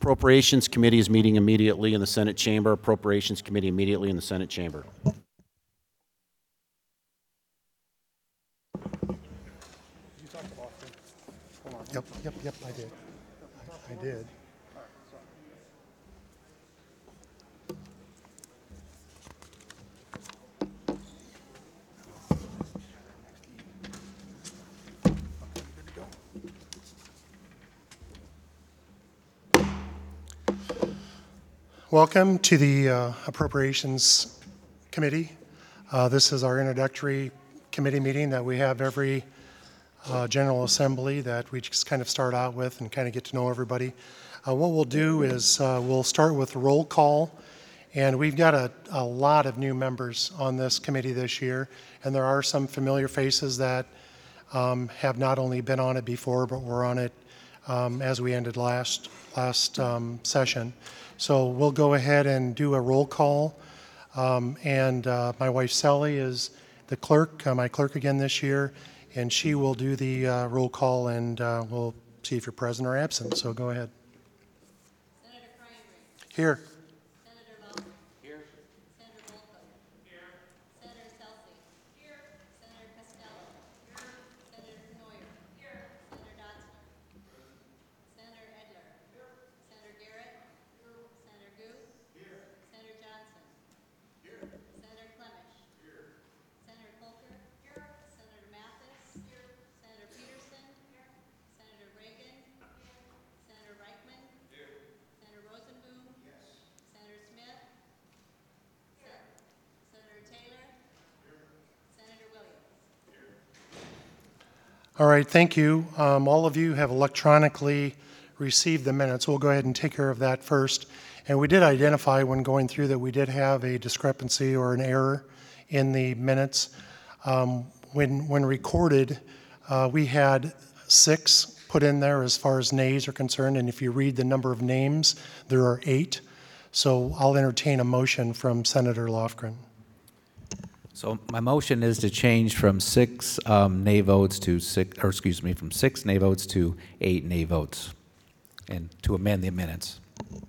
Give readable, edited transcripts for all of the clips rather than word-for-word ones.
Appropriations Committee is meeting immediately in the Senate chamber. Appropriations Committee immediately in the Senate chamber. Yep, I did. I did. Welcome to the Appropriations Committee. This is our introductory committee meeting that we have every General Assembly that we just kind of start out with and kind of get to know everybody. What we'll do is we'll start with a roll call, and we've got a lot of new members on this committee this year, and there are some familiar faces that have not only been on it before, but were on it as we ended last session. So we'll go ahead and do a roll call, and my wife Sally is the clerk, my clerk again this year, and she will do the roll call, and we'll see if you're present or absent. So go ahead. Senator Primary. Here. Senator Lawson. Here. Senator Bolton. Here. Senator Scelsi. Here. Senator Costello. Here. Senator Knoyer. Here. Senator Dotzner. Senator Edler. Here. Senator Garrett. Here. Senator Gu. Here. Senator Johnson. Here. Senator Clemish. Here. Senator Colker. Here. Senator Mathis. Here. Senator Peterson. Here. Senator Reagan. Here. Senator Reichman. Here. Senator Rosenboom. Yes. Senator Smith. Here. Senator Taylor. Here. Senator Williams. All right, thank you. All of you have electronically received the minutes. We'll go ahead and take care of that first. And we did identify when going through that we did have a discrepancy or an error in the minutes. When recorded, we had 6 put in there as far as nays are concerned, and if you read the number of names, there are 8. So I'll entertain a motion from Senator Lofgren. So my motion is to change from 6 nay votes to from 6 nay votes to 8 nay votes, and to amend the minutes.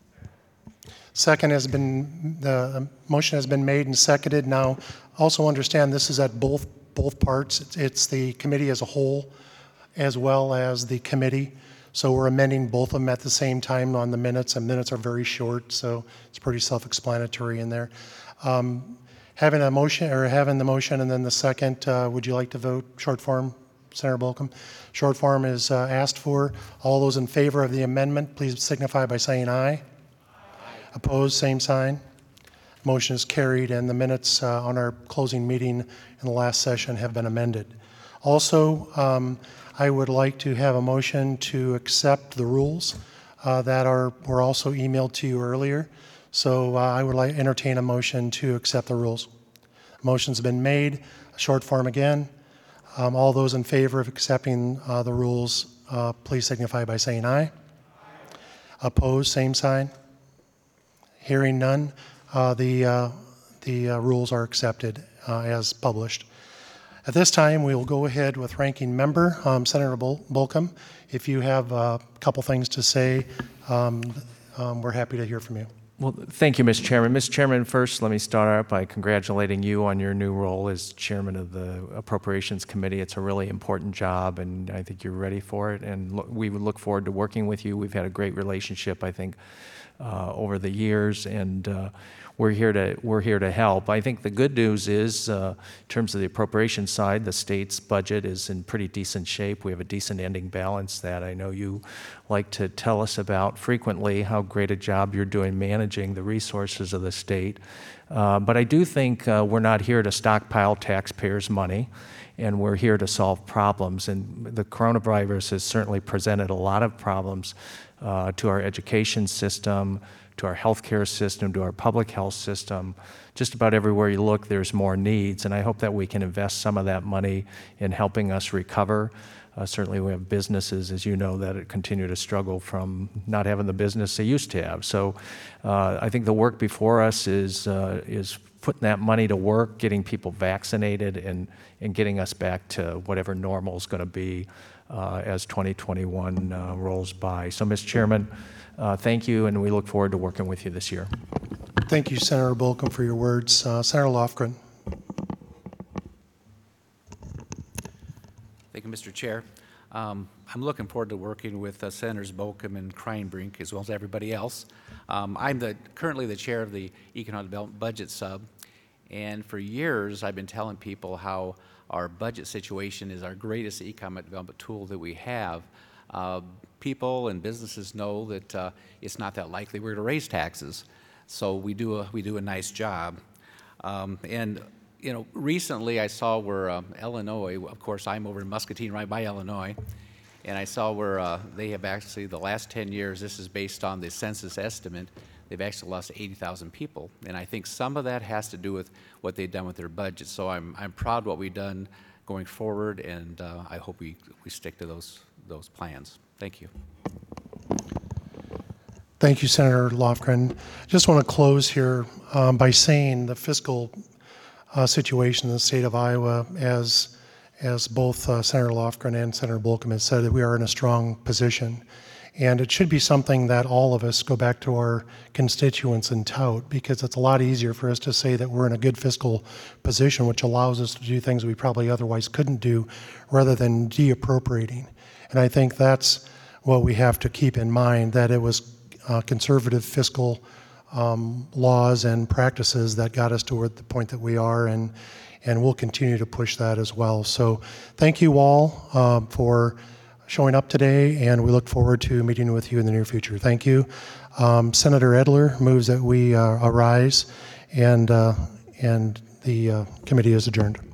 Second has been, the motion has been made and seconded. Now, also understand this is at both parts. It's the committee as a whole as well as the committee. So we're amending both of them at the same time on the minutes, and minutes are very short, so it's pretty self-explanatory in there. Having the motion and then the second, would you like to vote short form, Senator Bolcom? Short form is asked for. All those in favor of the amendment, please signify by saying aye. Opposed, same sign. Motion is carried, and the minutes on our closing meeting in the last session have been amended. Also, I would like to have a motion to accept the rules that were also emailed to you earlier. So I would like to entertain a motion to accept the rules. Motion's been made. Short form again. All those in favor of accepting the rules, please signify by saying aye. Opposed, same sign. Hearing none, the rules are accepted as published. At this time, we will go ahead with ranking member, Senator Bolcom. If you have a couple things to say, we're happy to hear from you. Well, thank you, Mr. Chairman. Mr. Chairman, first, let me start out by congratulating you on your new role as chairman of the Appropriations Committee. It's a really important job, and I think you're ready for it, and we would look forward to working with you. We've had a great relationship, I think, over the years, and we're here to help. I think the good news is, in terms of the appropriation side, the state's budget is in pretty decent shape. We have a decent ending balance that I know you like to tell us about frequently, how great a job you're doing managing the resources of the state. But I do think we're not here to stockpile taxpayers' money, and we're here to solve problems. And the coronavirus has certainly presented a lot of problems to our education system, to our healthcare system, to our public health system. Just about everywhere you look, there's more needs, and I hope that we can invest some of that money in helping us recover. Certainly we have businesses, as you know, that continue to struggle from not having the business they used to have. So I think the work before us is putting that money to work, getting people vaccinated, and getting us back to whatever normal is going to be as 2021 rolls by. So, Mr. Chairman, thank you, and we look forward to working with you this year. Thank you, Senator Bolcom, for your words. Senator Lofgren. Thank you, Mr. Chair. I'm looking forward to working with Senators Bolcom and Kreinbrink, as well as everybody else. I'm currently the chair of the Economic Development Budget Sub, and for years I've been telling people how our budget situation is our greatest economic development tool that we have. People and businesses know that it's not that likely we're going to raise taxes, so we do a nice job. And you know, recently I saw where Illinois, of course I'm over in Muscatine, right by Illinois, and I saw where they have actually, the last 10 years, this is based on the census estimate, they've actually lost 80,000 people. And I think some of that has to do with what they've done with their budget. So I'm proud of what we've done going forward, and I hope we stick to those plans. Thank you. Thank you, Senator Lofgren. Just want to close here by saying the fiscal situation in the state of Iowa, as both Senator Lofgren and Senator Bolcom have said, that we are in a strong position. And it should be something that all of us go back to our constituents and tout, because it's a lot easier for us to say that we're in a good fiscal position, which allows us to do things we probably otherwise couldn't do, rather than de-appropriating. And I think that's what we have to keep in mind, that it was conservative fiscal laws and practices that got us to the point that we are, and we'll continue to push that as well. So thank you all for showing up today, and we look forward to meeting with you in the near future. Thank you. Senator Edler moves that we arise, and the committee is adjourned.